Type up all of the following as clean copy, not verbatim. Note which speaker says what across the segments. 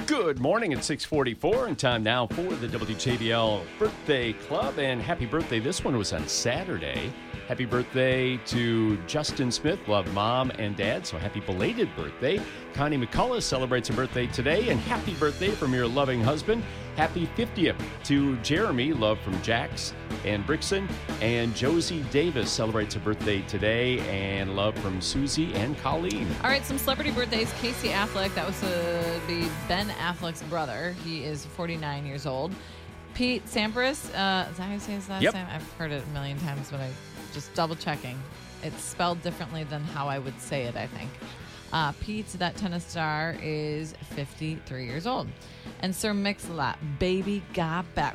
Speaker 1: Good morning at 6:44, and time now for the WJBL Birthday Club. And happy birthday. This one was on Saturday. Happy birthday to Justin Smith. Love Mom and Dad, so happy belated birthday. Connie McCullough celebrates her birthday today, and happy birthday from your loving husband. Happy 50th to Jeremy. Love from Jax and Brixton. And Josie Davis celebrates her birthday today, and love from Susie and Colleen.
Speaker 2: All right, some celebrity birthdays. Casey Affleck, that was be Ben Affleck's brother. He is 49 years old. Pete Sampras, is that how you say his last name? I've heard it a million times, but I just double checking. It's spelled differently than how I would say it, I think. Pete, that tennis star, is 53 years old. And Sir Mix-a-Lot, baby got back.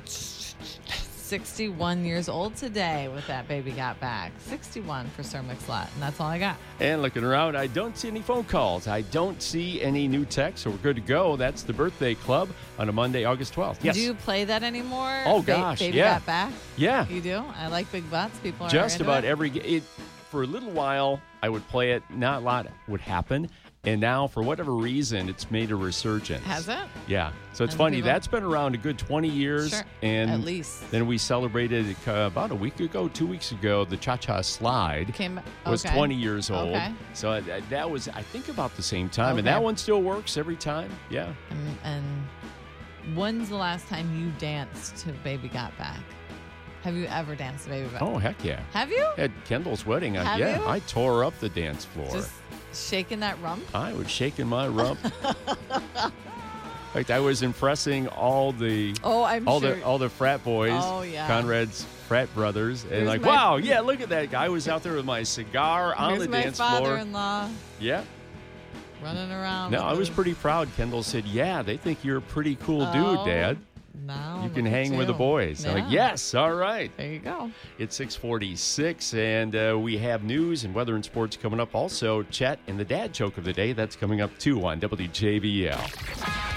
Speaker 2: 61 years old today with that baby got back. 61 for Sir Mix-a-Lot, and that's all I got.
Speaker 1: And looking around, I don't see any phone calls. I don't see any new texts, so we're good to go. That's the Birthday Club on a Monday, August 12th. Yes.
Speaker 2: Do you play that anymore?
Speaker 1: Oh, gosh,
Speaker 2: Baby
Speaker 1: yeah.
Speaker 2: Got Back?
Speaker 1: Yeah.
Speaker 2: You do? I like big butts. People are
Speaker 1: Just
Speaker 2: into
Speaker 1: about
Speaker 2: it.
Speaker 1: every... For a little while, I would play it. Not a lot would happen. And now, for whatever reason, it's made a resurgence.
Speaker 2: Has it?
Speaker 1: Yeah. So it's
Speaker 2: And
Speaker 1: funny.
Speaker 2: people-
Speaker 1: That's been around a good 20 years.
Speaker 2: Sure.
Speaker 1: And
Speaker 2: At least.
Speaker 1: then we celebrated about a week ago, 2 weeks ago, the Cha-Cha Slide. Was 20 years old.
Speaker 2: Okay.
Speaker 1: So that was, I think, about the same time. And
Speaker 2: Okay.
Speaker 1: that one still works every time. Yeah.
Speaker 2: And when's the last time you danced to Baby Got Back? Have you ever danced to Baby Got Back?
Speaker 1: Oh, heck yeah.
Speaker 2: Have you?
Speaker 1: At Kendall's wedding,
Speaker 2: Have
Speaker 1: yeah,
Speaker 2: you?
Speaker 1: I tore up the dance floor.
Speaker 2: Just shaking that rump?
Speaker 1: I was shaking my rump. In fact, I was impressing all the
Speaker 2: I'm sure.
Speaker 1: all the frat boys,
Speaker 2: Oh, yeah.
Speaker 1: Conrad's frat brothers, and
Speaker 2: Here's
Speaker 1: like,
Speaker 2: my-
Speaker 1: wow, yeah, look at that guy. I was out there with my cigar on
Speaker 2: Here's
Speaker 1: the
Speaker 2: my
Speaker 1: dance floor.
Speaker 2: father-in-law
Speaker 1: Yeah.
Speaker 2: running around.
Speaker 1: No,
Speaker 2: with
Speaker 1: I was
Speaker 2: his-
Speaker 1: pretty proud. Kendall said, "Yeah, they think you're a pretty cool
Speaker 2: Oh,
Speaker 1: dude, Dad.
Speaker 2: Now
Speaker 1: You
Speaker 2: look
Speaker 1: can
Speaker 2: at
Speaker 1: hang with the
Speaker 2: you.
Speaker 1: boys." I'm like,
Speaker 2: Yeah.
Speaker 1: "Yes, all right."
Speaker 2: There you go.
Speaker 1: It's 6:46, and we have news and weather and sports coming up. Also, Chet and the dad joke of the day. That's coming up, too, on WJBL.